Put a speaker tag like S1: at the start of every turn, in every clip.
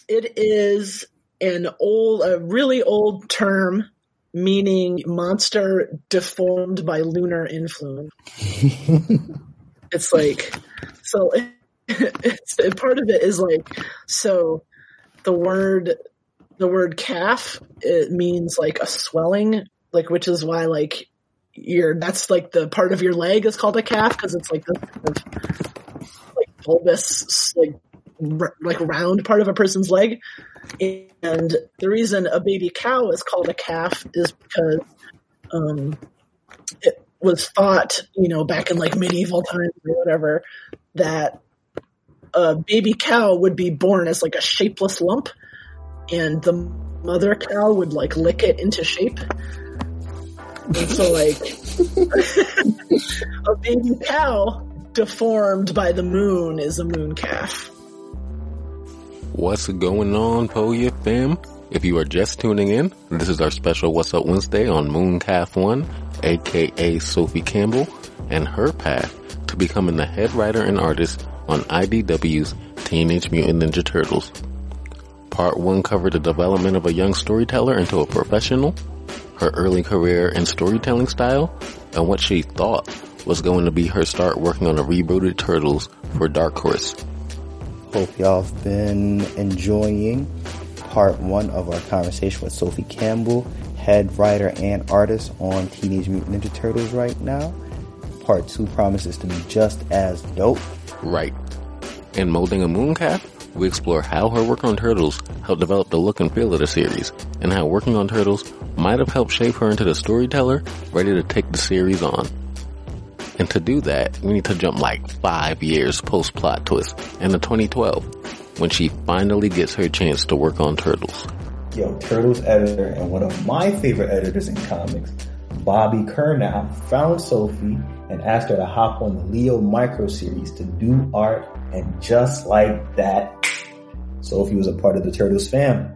S1: It is a really old term meaning monster deformed by lunar influence. It's like, so it's part of it is like, so the word calf, it means like a swelling, like, which is why like that's like the part of your leg is called a calf, because it's like the kind of like bulbous, like round part of a person's leg. And the reason a baby cow is called a calf is because it was thought, back in like medieval times or whatever, that a baby cow would be born as like a shapeless lump, and the mother cow would like lick it into shape. And so like a baby cow deformed by the moon is a moon calf.
S2: What's going on, Poya fam? If you are just tuning in, this is our special What's Up Wednesday on Mooncalf 1, aka Sophie Campbell, and her path to becoming the head writer and artist on IDW's Teenage Mutant Ninja Turtles. Part 1 covered the development of a young storyteller into a professional, her early career and storytelling style, and what she thought was going to be her start working on the rebooted Turtles for Dark Horse.
S3: Hope y'all have been enjoying part 1 of our conversation with Sophie Campbell, head writer and artist on Teenage Mutant Ninja Turtles right now. Part 2 promises to be just as dope.
S2: Right. In Molding a Mooncalf, we explore how her work on Turtles helped develop the look and feel of the series, and how working on Turtles might have helped shape her into the storyteller ready to take the series on. And to do that, we need to jump like 5 years post-plot twist into 2012, when she finally gets her chance to work on Turtles.
S4: Yo, Turtles editor and one of my favorite editors in comics, Bobby Curnow, found Sophie and asked her to hop on the Leo Micro series to do art, and just like that, Sophie was a part of the Turtles fam.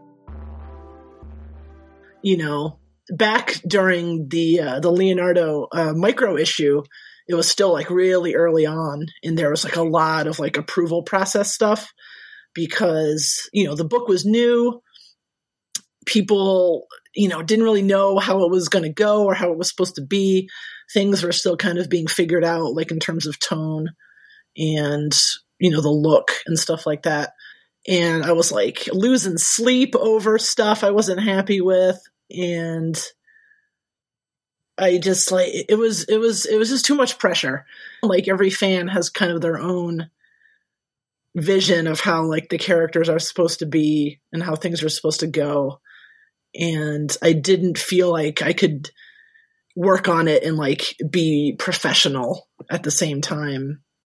S1: Back during the Leonardo Micro issue, it was still like really early on, and there was like a lot of like approval process stuff because the book was new. People didn't really know how it was going to go or how it was supposed to be. Things were still kind of being figured out, like in terms of tone and the look and stuff like that. And I was like losing sleep over stuff I wasn't happy with. And I just like, it was just too much pressure. Like every fan has kind of their own vision of how like the characters are supposed to be and how things are supposed to go. And I didn't feel like I could work on it and like be professional at the same time.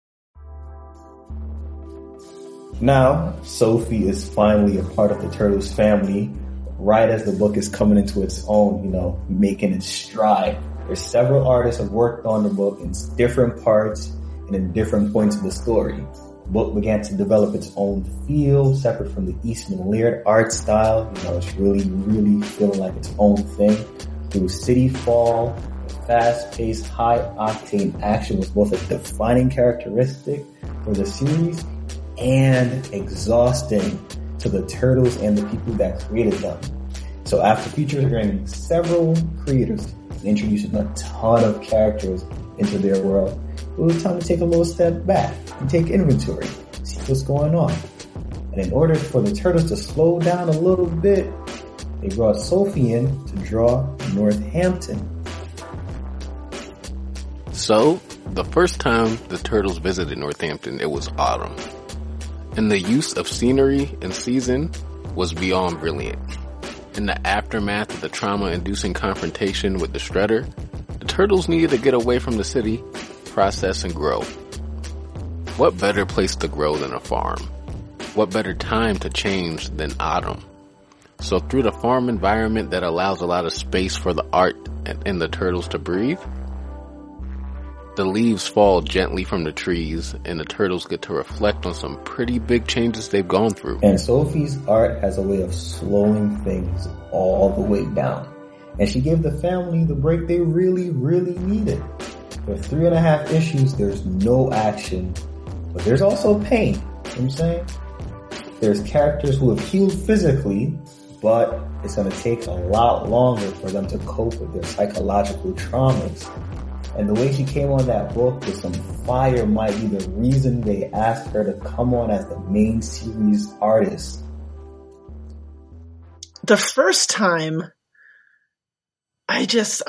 S4: Now, Sophie is finally a part of the Turtles family, right as the book is coming into its own, making its stride. There's several artists have worked on the book in different parts and in different points of the story. The book began to develop its own feel, separate from the Eastman Laird art style. It's really, really feeling like its own thing. Through City Fall, the fast-paced, high-octane action was both a defining characteristic for the series and exhausting to the Turtles and the people that created them. So after featuring several creators and introducing a ton of characters into their world, it was time to take a little step back and take inventory, see what's going on. And in order for the Turtles to slow down a little bit, they brought Sophie in to draw Northampton.
S2: So, the first time the Turtles visited Northampton, it was autumn. And the use of scenery and season was beyond brilliant. In the aftermath of the trauma-inducing confrontation with the Shredder, the Turtles needed to get away from the city, process, and grow. What better place to grow than a farm? What better time to change than autumn? So through the farm environment that allows a lot of space for the art and the Turtles to breathe, the leaves fall gently from the trees, and the Turtles get to reflect on some pretty big changes they've gone through.
S4: And Sophie's art has a way of slowing things all the way down. And she gave the family the break they really, really needed. For 3.5 issues, there's no action, but there's also pain. You know what I'm saying? there's characters who have healed physically, but it's going to take a lot longer for them to cope with their psychological traumas. And the way she came on that book with some fire might be the reason they asked her to come on as the main series artist.
S1: The first time, I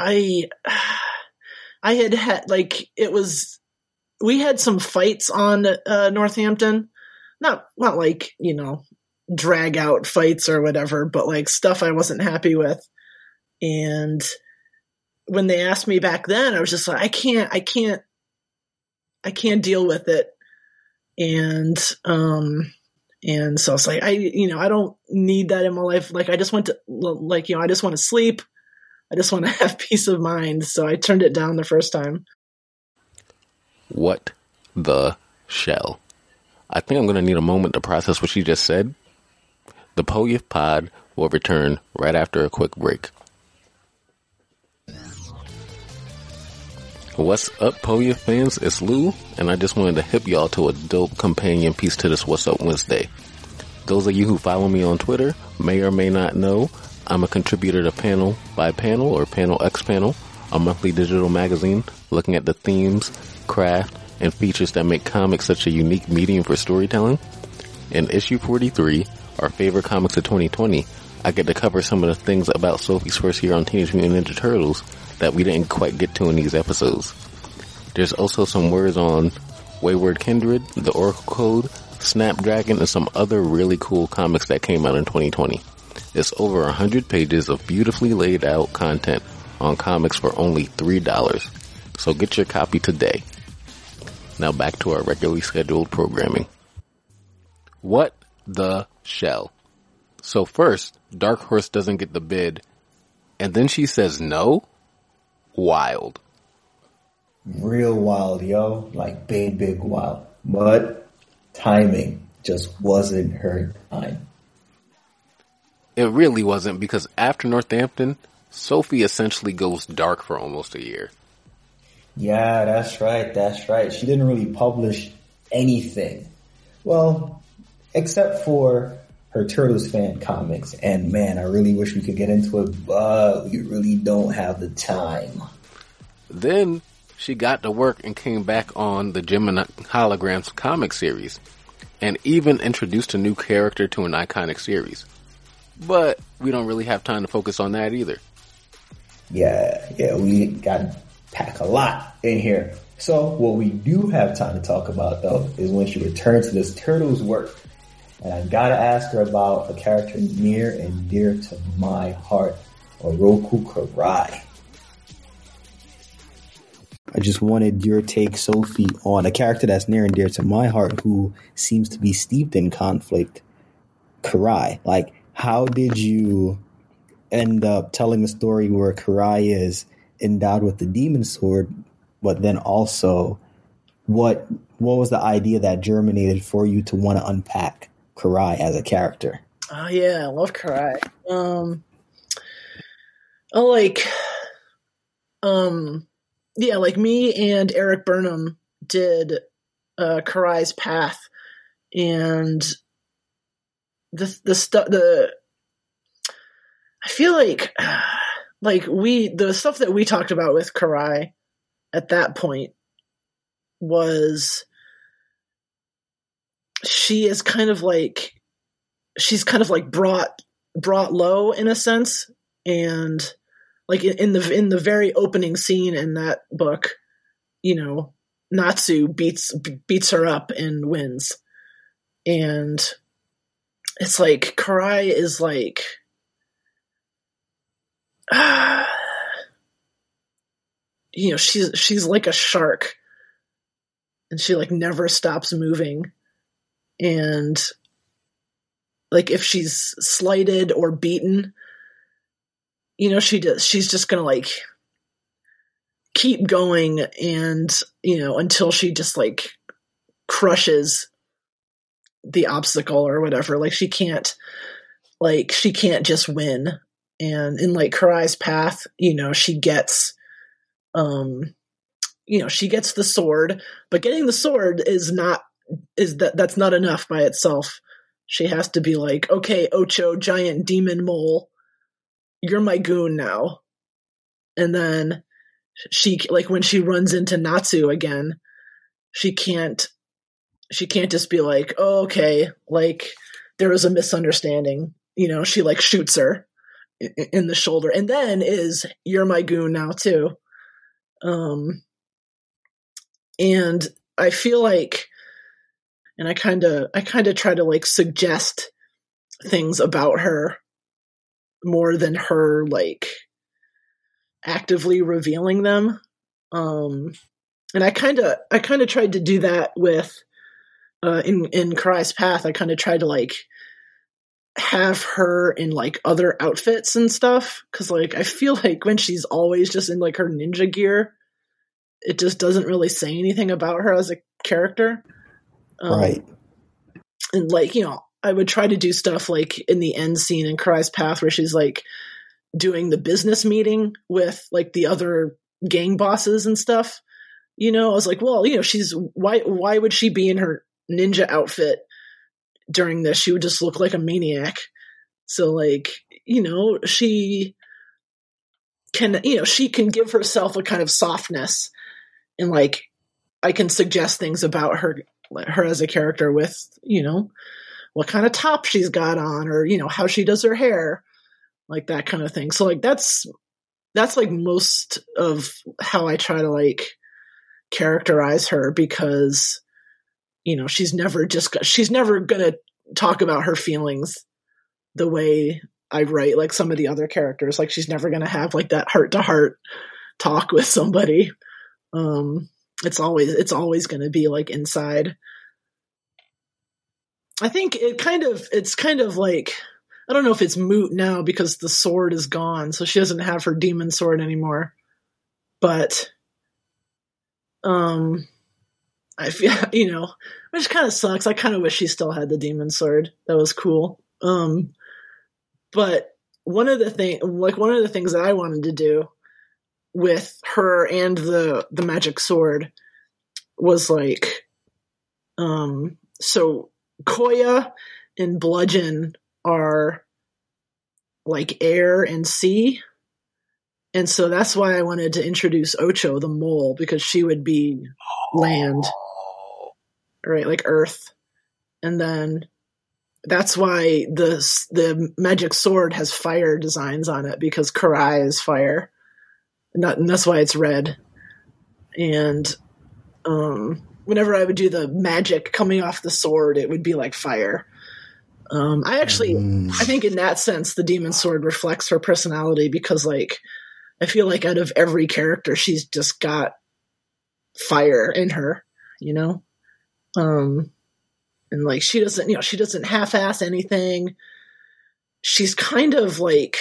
S1: had like, we had some fights on Northampton. Not like, drag out fights or whatever, but like stuff I wasn't happy with. And when they asked me back then, I was just like, I can't deal with it. And so it's like, I don't need that in my life. Like, I just want to, I just want to sleep. I just want to have peace of mind. So I turned it down the first time.
S2: What the shell? I think I'm going to need a moment to process what she just said. The Poyuf Pod will return right after a quick break. What's up, Poyuf fans? It's Lou, and I just wanted to hip y'all to a dope companion piece to this What's Up Wednesday. Those of you who follow me on Twitter may or may not know I'm a contributor to Panel by Panel, or Panel X Panel, a monthly digital magazine looking at the themes, craft, and features that make comics such a unique medium for storytelling. In issue 43, our favorite comics of 2020, I get to cover some of the things about Sophie's first year on Teenage Mutant Ninja Turtles that we didn't quite get to in these episodes. There's also some words on Wayward Kindred, The Oracle Code, Snapdragon, and some other really cool comics that came out in 2020. It's over 100 pages of beautifully laid out content on comics for only $3. So get your copy today. Now back to our regularly scheduled programming. What the shell? So first, Dark Horse doesn't get the bid, and then she says no? Wild.
S4: Real wild, yo. Like big wild. But timing just wasn't her time.
S2: It really wasn't, because after Northampton, Sophie essentially goes dark for almost a year.
S4: Yeah, that's right. She didn't really publish anything. Well, except for her Turtles fan comics. And man, I really wish we could get into it, but we really don't have the time.
S2: Then she got to work and came back on the Jim and Holograms comic series, and even introduced a new character to an iconic series. But we don't really have time to focus on that either.
S4: Yeah, we got to pack a lot in here. So what we do have time to talk about, though, is when she returns to this Turtles work. And I gotta ask her about a character near and dear to my heart, Oroku Karai.
S3: I just wanted your take, Sophie, on a character that's near and dear to my heart who seems to be steeped in conflict, Karai. Like, how did you end up telling a story where Karai is endowed with the demon sword, but then also what was the idea that germinated for you to want to unpack Karai as a character?
S1: Oh yeah, I love Karai. Like me and Eric Burnham did Karai's Path, and I feel like the stuff that we talked about with Karai at that point was she's kind of like brought low in a sense, and like in the very opening scene in that book, Natsu beats her up and wins, and it's like Karai is like she's like a shark, and she like never stops moving, and like if she's slighted or beaten, she's just gonna like keep going, and until she just like crushes the obstacle or whatever. Like she can't just win. And in like Karai's Path, she gets the sword, but getting the sword that's not enough by itself. she has to be like, okay, Ocho, giant demon mole, you're my goon now. And then she, like, when she runs into Natsu again, she can't just be like, oh, okay, like, there was a misunderstanding. You know, she, like, shoots her in the shoulder, and then you're my goon now, too. And I feel like, and I kind of try to, like, suggest things about her more than her, like, actively revealing them. And I kind of tried to do that with, in Karai's Path, I kind of tried to, like, have her in, like, other outfits and stuff. Cause, like, I feel like when she's always just in, like, her ninja gear, it just doesn't really say anything about her as a character.
S3: Right.
S1: And, like, you know, I would try to do stuff like in the end scene in Karai's Path where she's, like, doing the business meeting with, like, the other gang bosses and stuff. You know, I was like, well, you know, why would she be in her ninja outfit during this? She would just look like a maniac. So, like, you know, she can give herself a kind of softness, and, like, I can suggest things about her as a character with, you know, what kind of top she's got on, or, you know, how she does her hair, like that kind of thing. So, like, that's like most of how I try to, like, characterize her, because, you know, she's never gonna talk about her feelings the way I write, like, some of the other characters. Like, she's never gonna have, like, that heart-to-heart talk with somebody. It's always gonna be, like, inside. I think it's kind of like, I don't know if it's moot now because the sword is gone, so she doesn't have her demon sword anymore. But I feel, you know, which kind of sucks. I kind of wish she still had the demon sword. That was cool. But one of the things that I wanted to do with her and the magic sword was, like, so Koya and Bludgeon are, like, air and sea. And so that's why I wanted to introduce Ocho, the mole, because she would be land, right? Like Earth. And then that's why the magic sword has fire designs on it, because Karai is fire. And that's why it's red. And whenever I would do the magic coming off the sword, it would be like fire. I think in that sense, the demon sword reflects her personality, because, like, I feel like out of every character, she's just got fire in her, you know? And, like, she doesn't half-ass anything. She's kind of like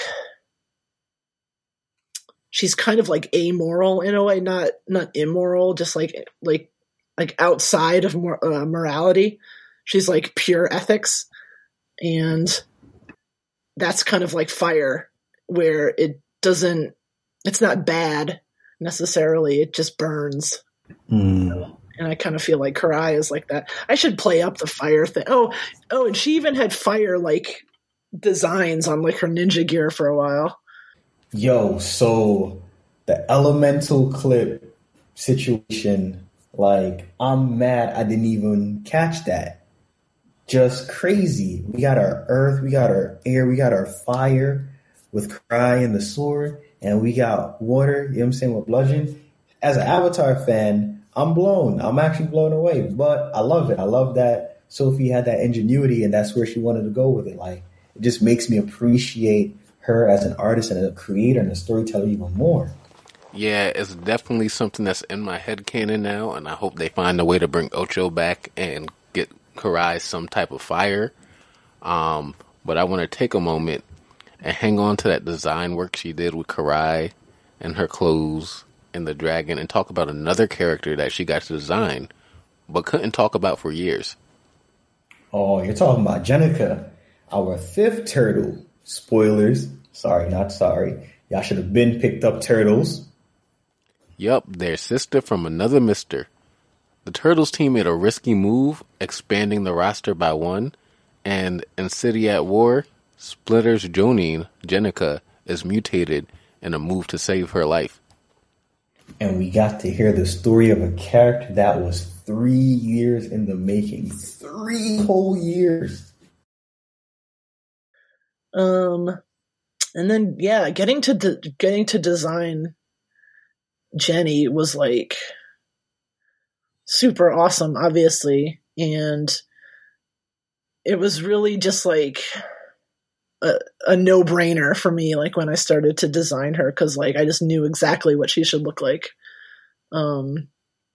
S1: amoral in a way, not immoral, just like outside of morality. She's, like, pure ethics. And that's kind of like fire, where it's not bad necessarily, it just burns. And I kind of feel like Karai is like that. I should play up the fire thing. Oh, and she even had fire, like, designs on, like, her ninja gear for a while.
S4: Yo, so the elemental clip situation, like, I'm mad I didn't even catch that. Just crazy. We got our earth, we got our air, we got our fire with Karai and the sword, and we got water, you know what I'm saying, with Bludgeon. As an Avatar fan, I'm actually blown away, but I love it. I love that Sophie had that ingenuity, and that's where she wanted to go with it. Like, it just makes me appreciate her as an artist and a creator and a storyteller even more.
S2: Yeah, it's definitely something that's in my headcanon now, and I hope they find a way to bring Ocho back and get Karai some type of fire. But I want to take a moment and hang on to that design work she did with Karai and her clothes and the dragon, and talk about another character that she got to design but couldn't talk about for years.
S4: Oh, you're talking about Jenica, our fifth turtle. Spoilers. Sorry, not sorry. Y'all should have been picked up turtles.
S2: Yup, their sister from another mister. The Turtles team made a risky move, expanding the roster by one, And in City at War, Splitter's Jonine, Jenica, is mutated in a move to save her life.
S4: And we got to hear the story of a character that was 3 years in the making. 3 whole years.
S1: And then getting to design Jenny was like super awesome, obviously, and it was really just like a no-brainer for me, like when I started to design her, because like I just knew exactly what she should look like. And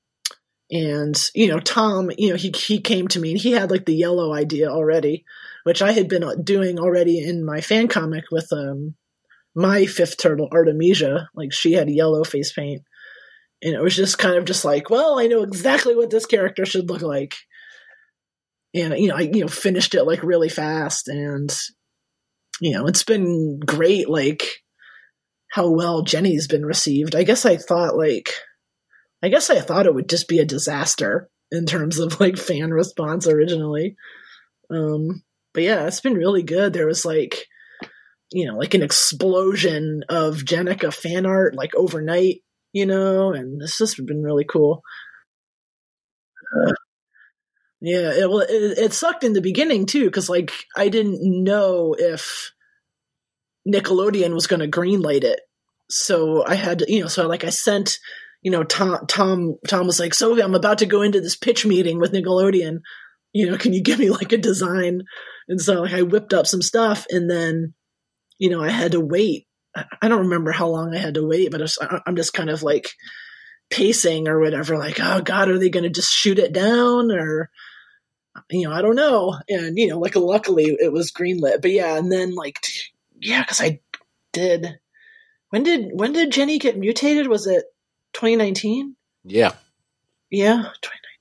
S1: Tom, he came to me and he had like the yellow idea already, which I had been doing already in my fan comic with my fifth turtle, Artemisia. Like she had yellow face paint, and it was just kind of just like, well, I know exactly what this character should look like. And I finished it like really fast, and it's been great, like how well Jenny's been received. I guess I thought it would just be a disaster in terms of like fan response originally. But yeah, it's been really good. There was like an explosion of Jenica fan art like overnight, and this has been really cool. Yeah, it sucked in the beginning too, because like I didn't know if Nickelodeon was going to greenlight it, so I had to, so like I sent, Tom was like, Sophie, I'm about to go into this pitch meeting with Nickelodeon. Can you give me like a design? And so like I whipped up some stuff, and then I had to wait. I don't remember how long I had to wait, but I'm just kind of like pacing or whatever, like, oh God, are they going to just shoot it down, or I don't know. And like luckily it was greenlit. But yeah, and then like because I did. When did Jenny get mutated? Was it 2019?
S2: Yeah.
S1: Yeah, 2019.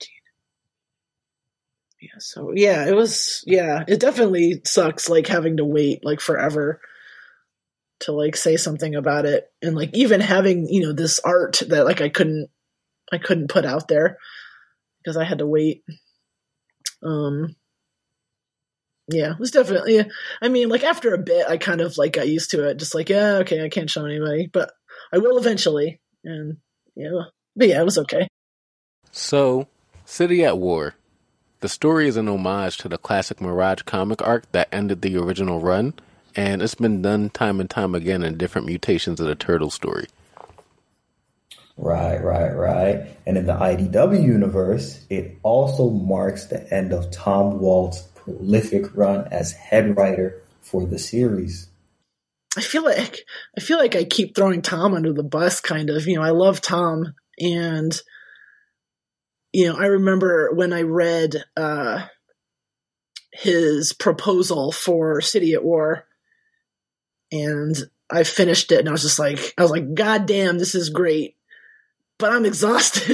S1: Yeah, so yeah, it was. Yeah, it definitely sucks like having to wait like forever to like say something about it, and like even having this art that like I couldn't put out there because I had to wait. Yeah, it was definitely. I mean, like after a bit, I kind of like got used to it. Just like, yeah, okay, I can't show anybody, but I will eventually. And but yeah, it was okay.
S2: So, City at War. The story is an homage to the classic Mirage comic arc that ended the original run, and it's been done time and time again in different mutations of the Turtle story.
S4: Right. And in the IDW universe, it also marks the end of Tom Walt's prolific run as head writer for the series.
S1: I feel like I keep throwing Tom under the bus, kind of. I love Tom, and I remember when I read his proposal for City at War, and I finished it, and I was like, God damn, this is great, but I'm exhausted.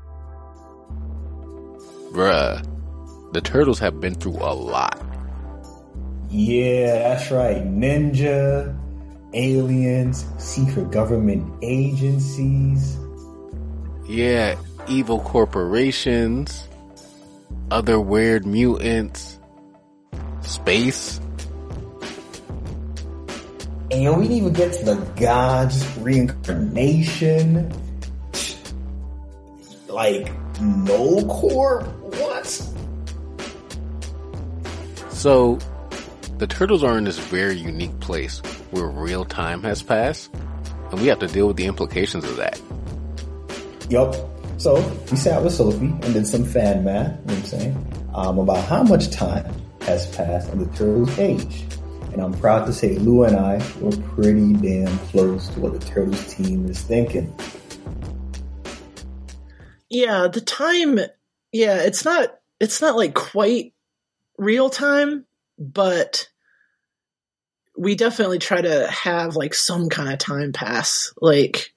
S2: Bruh, the Turtles have been through a lot.
S4: Yeah, that's right. Ninja, aliens, secret government agencies.
S2: Yeah, evil corporations, other weird mutants, space.
S4: And we didn't even get to the gods, reincarnation, like no core. What?
S2: So, the Turtles are in this very unique place where real time has passed, and we have to deal with the implications of that.
S4: Yup. So, we sat with Sophie and did some fan math, you know what I'm saying, about how much time has passed in the Turtles' age. And I'm proud to say Lou and I were pretty damn close to what the Turtles team is thinking.
S1: Yeah, the time, it's not like quite real time, but we definitely try to have like some kind of time pass. Like,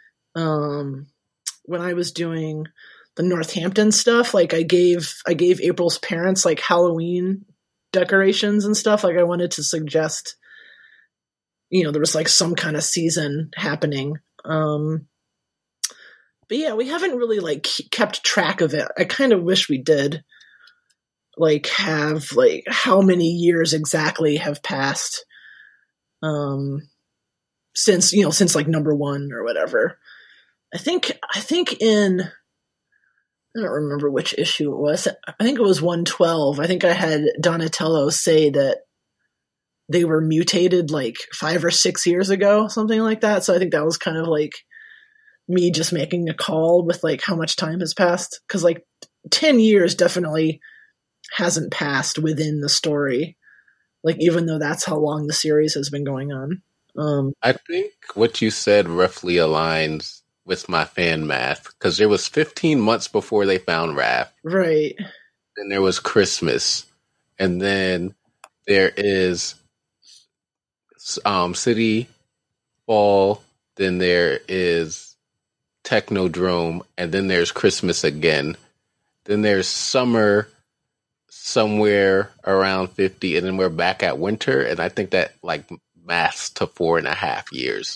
S1: when I was doing the Northampton stuff, like I gave April's parents like Halloween decorations and stuff. Like I wanted to suggest, there was like some kind of season happening. But yeah, we haven't really like kept track of it. I kind of wish we did. like have like how many years exactly have passed since since like number one or whatever. I think in, I don't remember which issue it was. I think it was 112. I think I had Donatello say that they were mutated like 5 or 6 years ago, something like that. So I think that was kind of like me just making a call with like how much time has passed. Cause like 10 years definitely hasn't passed within the story. Like, even though that's how long the series has been going on.
S2: I think what you said roughly aligns with my fan math, because there was 15 months before they found Raph.
S1: Right.
S2: Then there was Christmas. And then there is City Fall. Then there is Technodrome. And then there's Christmas again. Then there's summer somewhere around 50. And then we're back at winter. And I think that like maths to 4.5 years.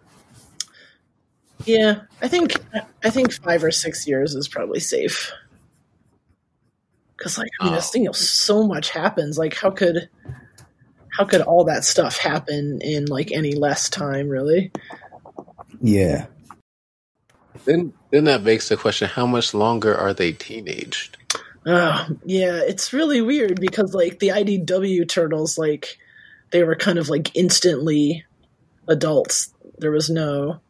S1: Yeah, I think 5 or 6 years is probably safe. Because like so much happens. Like how could all that stuff happen in like any less time, really?
S3: Yeah.
S2: Then that begs the question: how much longer are they teenaged?
S1: Yeah, it's really weird because like the IDW turtles, like they were kind of like instantly adults. There was no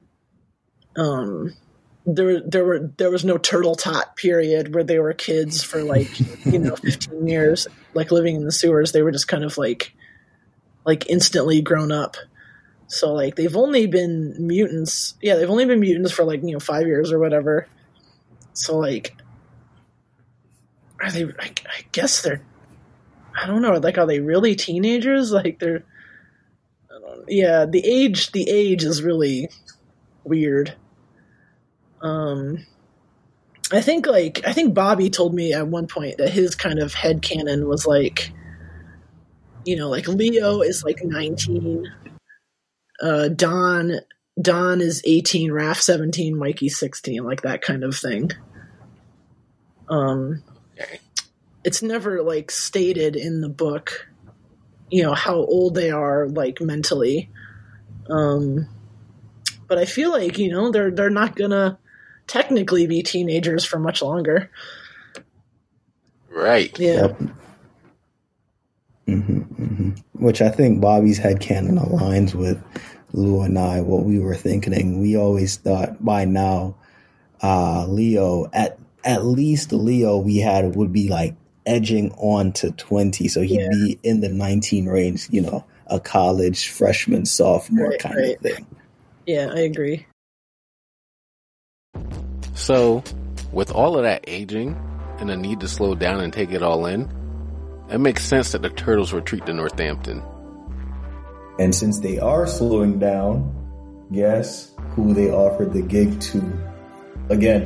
S1: there was no turtle tot period where they were kids for like 15 years like living in the sewers. They were just kind of like instantly grown up. So like they've only been mutants for like 5 years or whatever. So like are they, I guess they're, I don't know, like are they really teenagers? Like they're, I don't know. Yeah, the age is really weird. I think Bobby told me at one point that his kind of headcanon was like, like Leo is like 19, Don is 18, Raph 17, Mikey 16, like that kind of thing.
S2: Okay.
S1: It's never like stated in the book, how old they are like mentally. But I feel like, they're not gonna technically be teenagers for much longer.
S2: Right.
S1: Yeah.
S3: Yep. Which I think Bobby's headcanon aligns with Lou and I, what we were thinking. We always thought by now, Leo, at least Leo we had would be like edging on to 20. So he'd be in the 19 range, a college freshman, sophomore kind of thing.
S1: Yeah, I agree.
S2: So, with all of that aging and the need to slow down and take it all in, it makes sense that the Turtles retreat to Northampton.
S4: And since they are slowing down, guess who they offered the gig to again?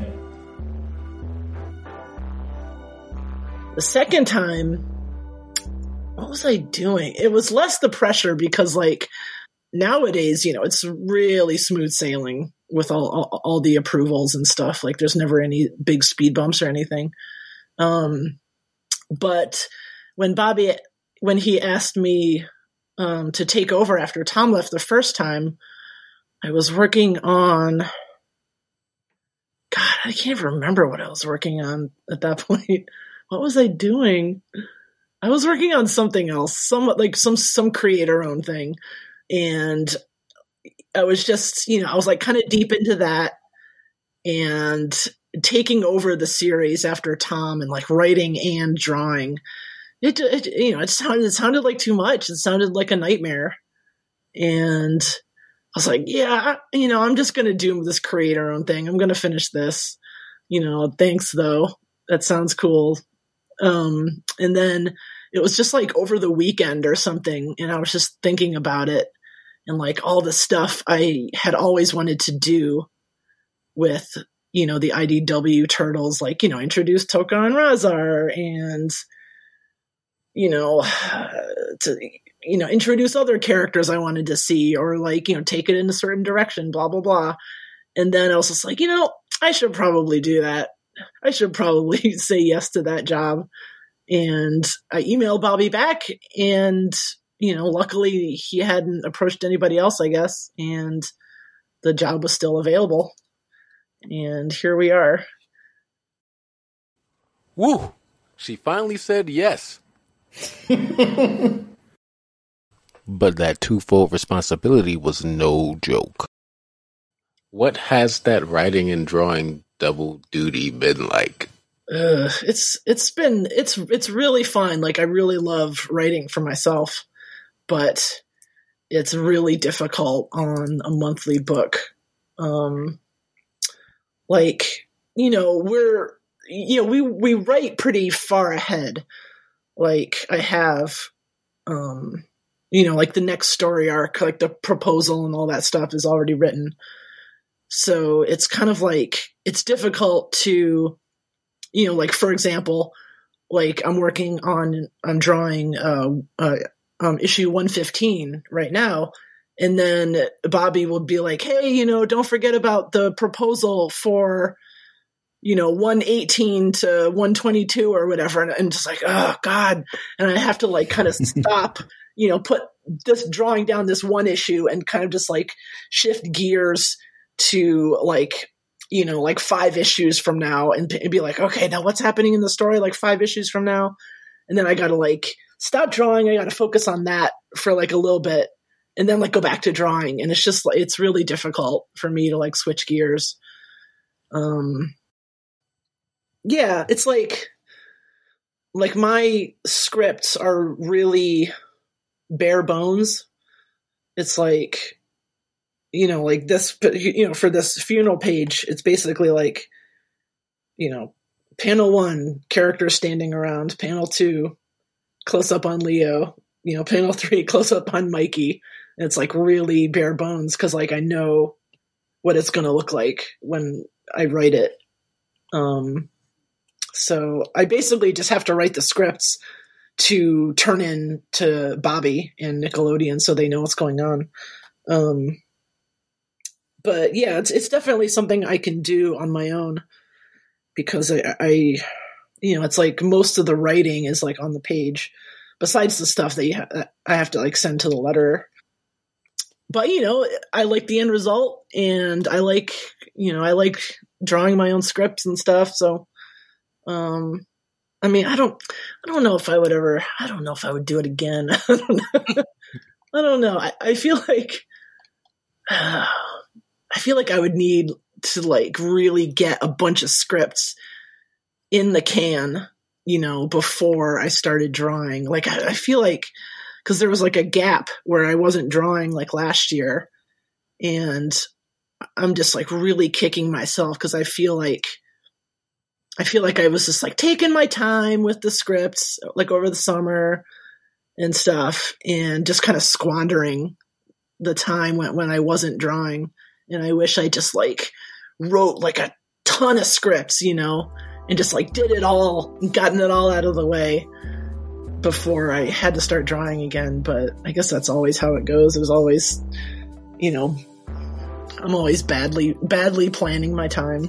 S1: The second time, what was I doing? It was less the pressure because like nowadays, it's really smooth sailing with all the approvals and stuff. Like there's never any big speed bumps or anything. But when he asked me to take over after Tom left the first time, I was working on, God, I can't even remember what I was working on at that point. What was I doing? I was working on something else, some creator-owned thing. And I was just, I was like kind of deep into that and taking over the series after Tom and like writing and drawing. It sounded like too much. It sounded like a nightmare. And I was like, yeah, I'm just going to do this creator-owned thing. I'm going to finish this. Thanks though. That sounds cool. And then it was just like over the weekend or something. And I was just thinking about it and like all the stuff I had always wanted to do with, the IDW Turtles, like, introduce Tokka and Razar and, introduce other characters I wanted to see or like, take it in a certain direction, blah, blah, blah. And then I was just like, I should probably do that. I should probably say yes to that job. And I emailed Bobby back, and, luckily he hadn't approached anybody else, I guess, and the job was still available. And here we are.
S2: Woo! She finally said yes. But that twofold responsibility was no joke. What has that writing and drawing double duty been like?
S1: It's really fun. Like, I really love writing for myself, but it's really difficult on a monthly book. We write pretty far ahead. Like, I have, like the next story arc, like the proposal and all that stuff is already written. So it's kind of like, it's difficult to, like, for example, like I'm drawing issue 115 right now. And then Bobby will be like, hey, don't forget about the proposal for, 118 to 122 or whatever. And just like, oh God. And I have to like kind of stop, put this drawing down this one issue and kind of just like shift gears to like 5 issues from now and be like, okay, now what's happening in the story like 5 issues from now? And then I got to like stop drawing. I got to focus on that for like a little bit and then like go back to drawing. And it's just like, it's really difficult for me to like switch gears. Yeah, it's like my scripts are really bare bones. It's like, like this, for this funeral page, it's basically like, panel 1, characters standing around, panel 2, close up on Leo, panel 3, close up on Mikey. And it's like really bare bones because like I know what it's going to look like when I write it. So I basically just have to write the scripts to turn in to Bobby and Nickelodeon so they know what's going on. But yeah, it's definitely something I can do on my own because I it's like most of the writing is like on the page besides the stuff that I have to like send to the letterer. But, I like the end result and I like drawing my own scripts and stuff. So, I don't know if I would do it again. I don't know. I feel like I would need to like really get a bunch of scripts in the can, before I started drawing. Like, I feel like, cause there was like a gap where I wasn't drawing like last year and I'm just like really kicking myself. Cause I feel like I was just like taking my time with the scripts like over the summer and stuff and just kind of squandering the time when I wasn't drawing. And I wish I just like wrote like a ton of scripts, and just like did it all and gotten it all out of the way before I had to start drawing again. But I guess that's always how it goes. It was always, I'm always badly planning my time.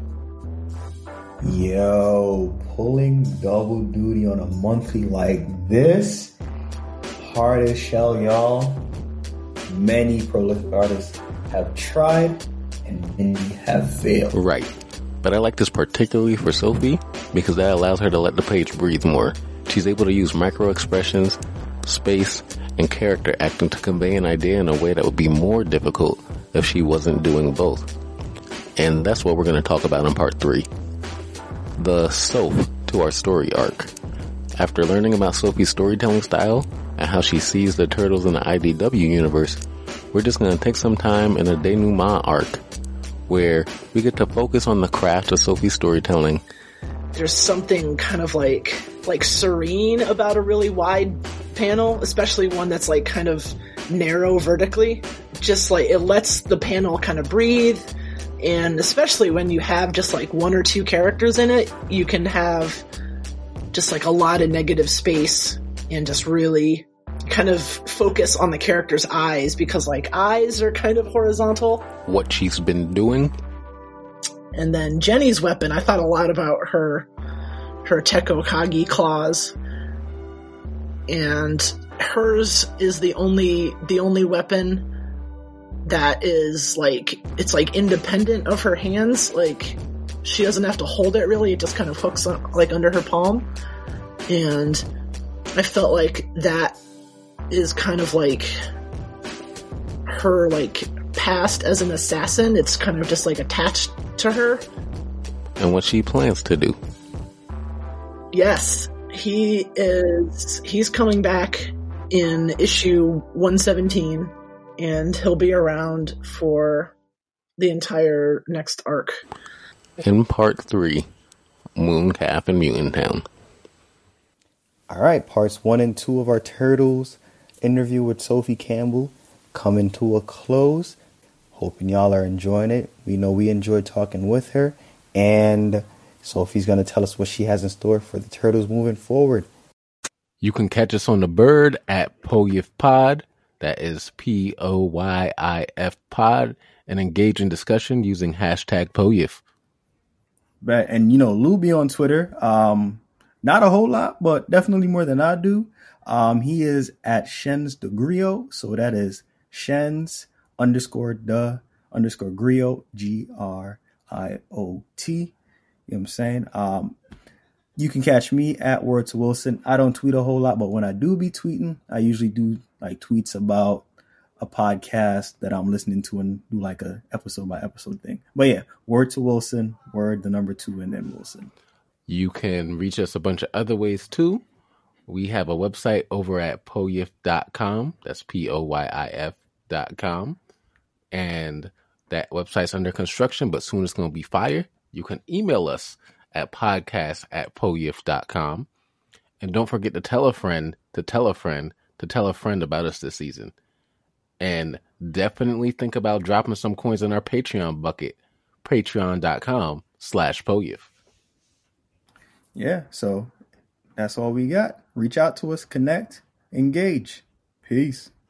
S4: Yo, pulling double duty on a monthly like this, hard as shell, y'all. Many prolific artists have tried and many have failed.
S2: Right. But I like this particularly for Sophie because that allows her to let the page breathe more. She's able to use micro expressions, space, and character acting to convey an idea in a way that would be more difficult if she wasn't doing both. And that's what we're going to talk about in part 3. The Soph to our story arc. After learning about Sophie's storytelling style and how she sees the turtles in the IDW universe, we're just going to take some time in a denouement arc where we get to focus on the craft of Sophie's storytelling.
S1: There's something kind of like serene about a really wide panel, especially one that's like kind of narrow vertically. Just like it lets the panel kind of breathe. And especially when you have just like 1 or 2 characters in it, you can have just like a lot of negative space and just really kind of focus on the character's eyes because like eyes are kind of horizontal.
S2: What she's been doing.
S1: And then Jenny's weapon, I thought a lot about her her Tekokagi claws, and hers is the only weapon that is like, it's like independent of her hands. Like, she doesn't have to hold it really, it just kind of hooks up, like under her palm. And I felt like that is kind of like her like past as an assassin. It's kind of just like attached to her.
S2: And what she plans to do.
S1: Yes, he's coming back in issue 117, and he'll be around for the entire next arc.
S2: In part 3, Mooncalf and Mutant Town.
S3: All right, parts 1 and 2 of our Turtles interview with Sophie Campbell coming to a close. Hoping y'all are enjoying it. We know we enjoyed talking with her, and Sophie's going to tell us what she has in store for the Turtles moving forward.
S2: You can catch us on the Bird at Poyif Pod. That is POYIF Pod, and engage in discussion using hashtag Poyif.
S4: And Lou be on Twitter. Not a whole lot, but definitely more than I do. He is at Shens de Griot. So that is Shens _de _Griot, GRIOT. You know what I'm saying? You can catch me at Word to Wilson. I don't tweet a whole lot, but when I do be tweeting, I usually do like tweets about a podcast that I'm listening to and do like a episode by episode thing. But yeah, Word to Wilson, Word, the number 2, and then Wilson.
S2: You can reach us a bunch of other ways too. We have a website over at poyif.com. That's POYIF.com. And that website's under construction, but soon it's going to be fire. You can email us at podcast@poyif.com. And don't forget to tell a friend to tell a friend to tell a friend about us this season. And definitely think about dropping some coins in our Patreon bucket, patreon.com/Poyif.
S4: Yeah, so that's all we got. Reach out to us, connect, engage. Peace.